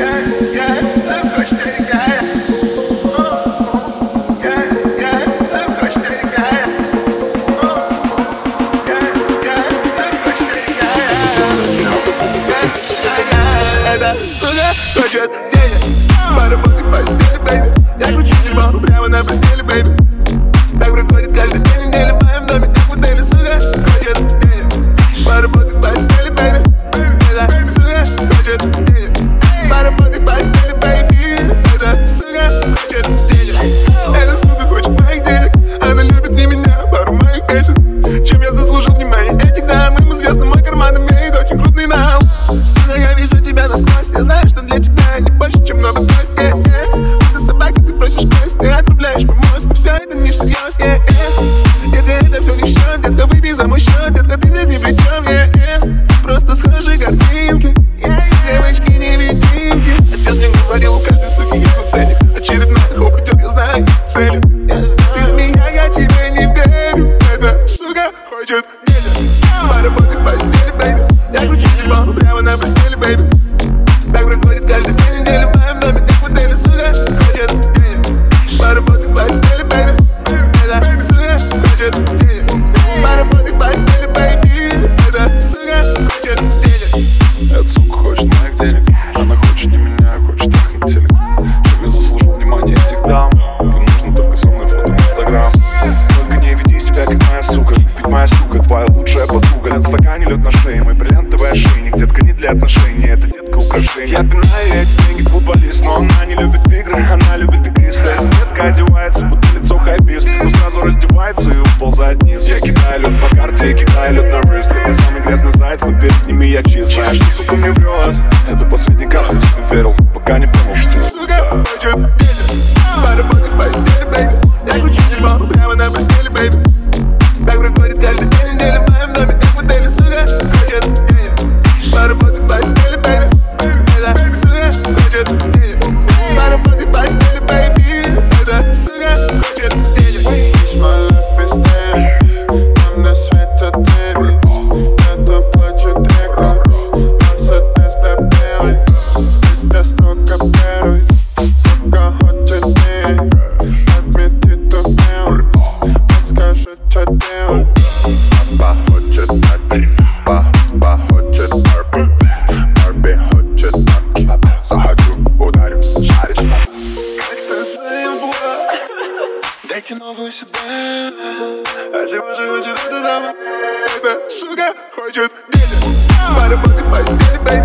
Эта сука хочет денег, поработай в постели, бэйби. Я кручу чемон прямо на постели, бэйби. Так проходит каждый день недели в моем доме, как в отеле. Сука хочет денег, поработай в постели, бэйби. Эта сука хочет денег, поработай в постели, бэйби. Эта сука хочет денег. Эта сука хочет моих денег, она любит не меня, пару моих песен. Чем я заслужил внимание этих дам, им известно, мой карман имеет очень крупный нал. Сука, я вижу тебя насквозь, я знаю, что для тебя не больше, чем много кость. Ты собаки, ты просишь кость, ты отправляешь мой мозг, все это не всерьез. Детка, это все не в счет, детка, выпей за мой счет, детка, ты здесь ни при чем. Просто схожи картинки, девочки-невидимки. Отец мне говорил, у каждой суки есть свой ценник. Очередной хоп идет, я знаю целью. Без меня я тебе не верю. Эта сука хочет денег, поработай в постели, бэйби. Я кручу чемон прямо на постели, бэйби. Так проходит каждый день недели в моем доме, как в отеле. Сука хочет денег, поработай в постели, бэйби. Эта сука хочет денег, поработай в постели, бэйби. Эта сука хочет денег. Эта сука хочет моих денег, она хочет не меня, хочет их на телек. Чем я заслужил внимание этих дам, им нужно только со мной фото в Инстаграм. Только не веди себя как моя сука, ведь моя сука твоя лучшая подруга. Лед в стакане, лед на шее, мой бриллиантовый ошейник. Детка не для отношений, это детка украшение. Я пинаю эти деньги футболист, но она не любит игры, она любит игры. Детка одевается, будто лицо хайпист, но сразу раздевается и уползает вниз. Я кидаю лед по карте, я кидаю лед на рыст. Я самый грязный заяц, но перед ними я чист. Знаешь, что сука мне врет, это последний раз я тебе верил, пока не понял, что сука хочет денег, поработай в постели, бэйби. Я кручу чемон прямо на постели, бэйби. Так проходит каждый день недели в моем доме, как в отеле. Сука хочет денег, поработай в постели, бэйби. Эта сука хочет денег, поработай в постели, бэйби. Эта сука хочет денег. Видишь мой лайф без денег, там на свете денег. Это плачет река, Мерседес белый. Везде строго первый, сука хочет денег. Отмети то белый, расскажи, что делать. Папа хочет тачи, папа хочет Барби. Барби хочет таки, захочу, ударю, шаришь. Как ты заебла, дайте новую сюда. А чего же хочет эта дама? Эта сука хочет денег, поработай в постели, бэйби.